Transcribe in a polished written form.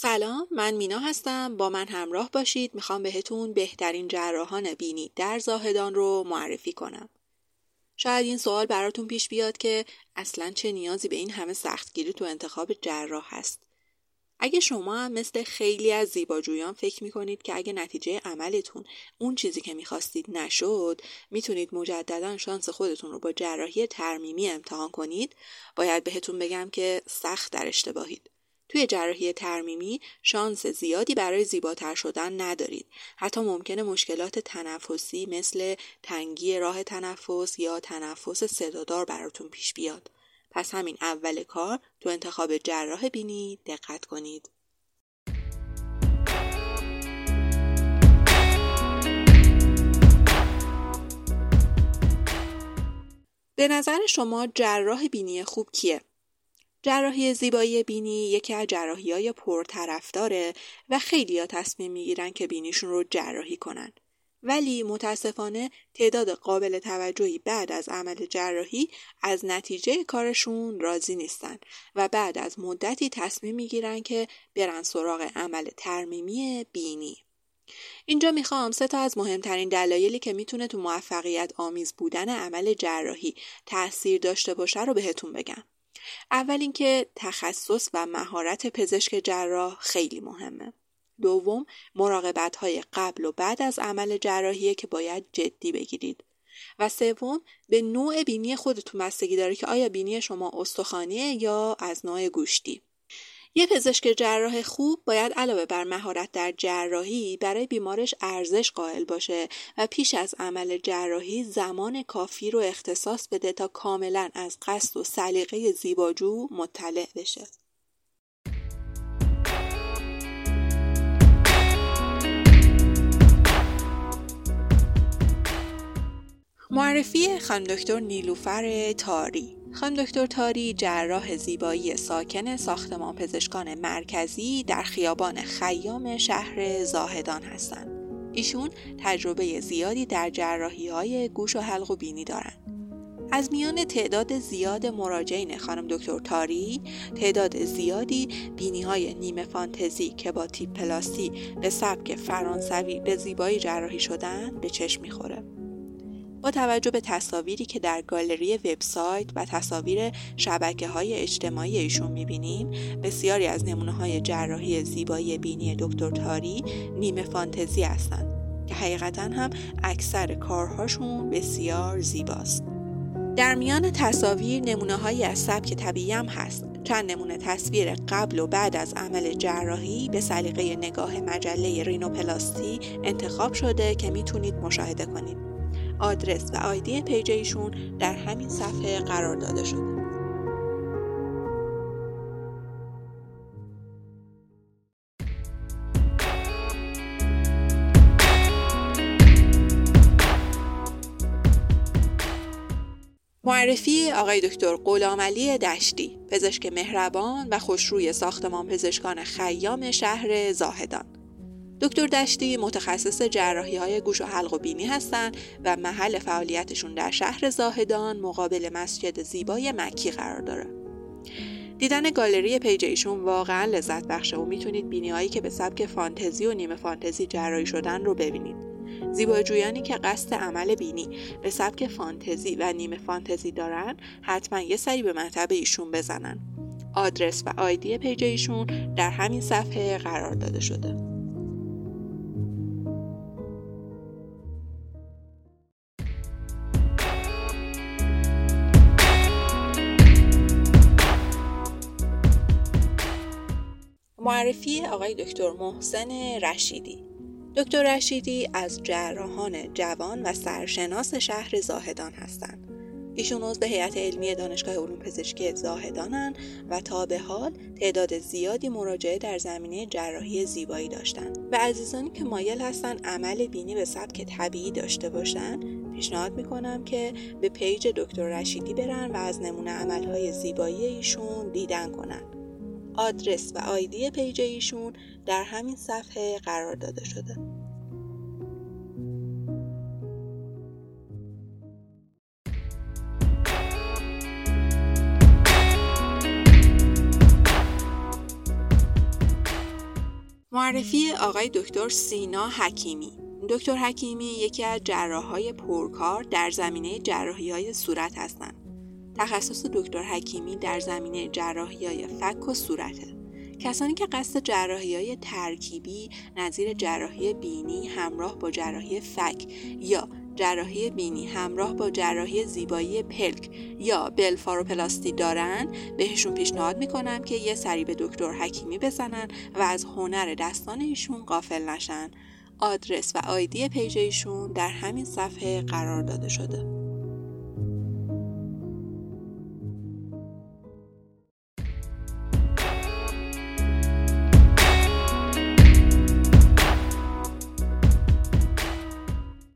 سلام، من مینا هستم. با من همراه باشید. میخوام بهتون بهترین جراحان بینی در زاهدان رو معرفی کنم. شاید این سوال براتون پیش بیاد که اصلاً چه نیازی به این همه سختگیری تو انتخاب جراح هست. اگه شما هم مثل خیلی از زیباجویان فکر میکنید که اگه نتیجه عملتون اون چیزی که میخواستید نشد، میتونید مجددا شانس خودتون رو با جراحی ترمیمی امتحان کنید، باید بهتون بگم که سخت در اشتباهید. توی جراحی ترمیمی شانس زیادی برای زیباتر شدن ندارید. حتی ممکنه مشکلات تنفسی مثل تنگی راه تنفس یا تنفس صدادار براتون پیش بیاد. پس همین اول کار تو انتخاب جراح بینی دقت کنید. به نظر شما جراح بینی خوب کیه؟ جراحی زیبایی بینی یکی از جراحی‌های پرطرفداره و خیلی‌ها تصمیم می‌گیرن که بینیشون رو جراحی کنن. ولی متاسفانه تعداد قابل توجهی بعد از عمل جراحی از نتیجه کارشون راضی نیستن و بعد از مدتی تصمیم می‌گیرن که برن سراغ عمل ترمیمی بینی. اینجا میخوام 3 تا از مهمترین دلایلی که میتونه تو موفقیت آمیز بودن عمل جراحی تأثیر داشته باشه رو بهتون بگم. اول اینکه تخصص و مهارت پزشک جراح خیلی مهمه. دوم، مراقبت‌های قبل و بعد از عمل جراحیه که باید جدی بگیرید. و سوم، به نوع بینی خودتون بستگی داره که آیا بینی شما استخوانیه یا از نوع گوشتی. یه پزشک جراح خوب باید علاوه بر مهارت در جراحی برای بیمارش ارزش قائل باشه و پیش از عمل جراحی زمان کافی رو اختصاص بده تا کاملا از قصد و سلیقه زیباجو مطلع بشه. معرفی خانم دکتر نیلوفر تاری. خانم دکتر تاری جراح زیبایی ساکن ساختمان پزشکان مرکزی در خیابان خیام شهر زاهدان هستند. ایشون تجربه زیادی در جراحی‌های گوش و حلق و بینی دارند. از میان تعداد زیاد مراجعین خانم دکتر تاری، تعداد زیادی بینی‌های نیمه فانتزی که با تیپ پلاستی به سبک فرانسوی به زیبایی جراحی شدن به چشم می‌خوره. با توجه به تصاویری که در گالری وبسایت و تصاویر شبکه‌های اجتماعی ایشون می‌بینیم، بسیاری از نمونه‌های جراحی زیبایی بینی دکتر تاری نیمه فانتزی هستند که حقیقتاً هم اکثر کارهاشون بسیار زیباست. در میان تصاویر نمونه‌هایی از سبک طبیعی هم هست. چند نمونه تصویر قبل و بعد از عمل جراحی به سلیقه نگاه مجله رینوپلاستی انتخاب شده که میتونید مشاهده کنید. آدرس و آیدی پیج ایشون در همین صفحه قرار داده شده. معرفی آقای دکتر غلامعلی دشتی، پزشک مهربان و خوشروی ساختمان پزشکان خیام شهر زاهدان. دکتر دشتی متخصص جراحی‌های گوش و حلق و بینی هستند و محل فعالیتشون در شهر زاهدان مقابل مسجد زیبای مکی قرار داره. دیدن گالری پیج ایشون واقعا لذت بخشه و میتونید بینی‌هایی که به سبک فانتزی و نیمه فانتزی جراحی شدن رو ببینید. زیباجویانی که قصد عمل بینی به سبک فانتزی و نیمه فانتزی دارن، حتما یه سری به مطب ایشون بزنن. آدرس و آیدی پیج ایشون در همین صفحه قرار داده شده. معرفی آقای دکتر محسن رشیدی. دکتر رشیدی از جراحان جوان و سرشناس شهر زاهدان هستند. ایشون عضو هیئت علمی دانشگاه علوم پزشکی زاهدانن و تا به حال تعداد زیادی مراجعه در زمینه جراحی زیبایی داشتن. و عزیزانی که مایل هستن عمل بینی به سبک طبیعی داشته باشن، پیشنهاد میکنم که به پیج دکتر رشیدی برن و از نمونه عملهای زیبایی ایشون دیدن کنن. آدرس و آیدی پیج ایشون در همین صفحه قرار داده شده. معرفی آقای دکتر سینا حکیمی. دکتر حکیمی یکی از جراحای پرکار در زمینه جراحی‌های صورت هستند. تخصص دکتر حکیمی در زمینه جراحی‌های فک و صورته. کسانی که قصد جراحی‌های ترکیبی نظیر جراحی بینی همراه با جراحی فک یا جراحی بینی همراه با جراحی زیبایی پلک یا بلفاروپلاستی دارن، بهشون پیشنهاد میکنم که یه سری به دکتر حکیمی بزنن و از هنر دستان ایشون غافل نشن. آدرس و آیدی پیج ایشون در همین صفحه قرار داده شده.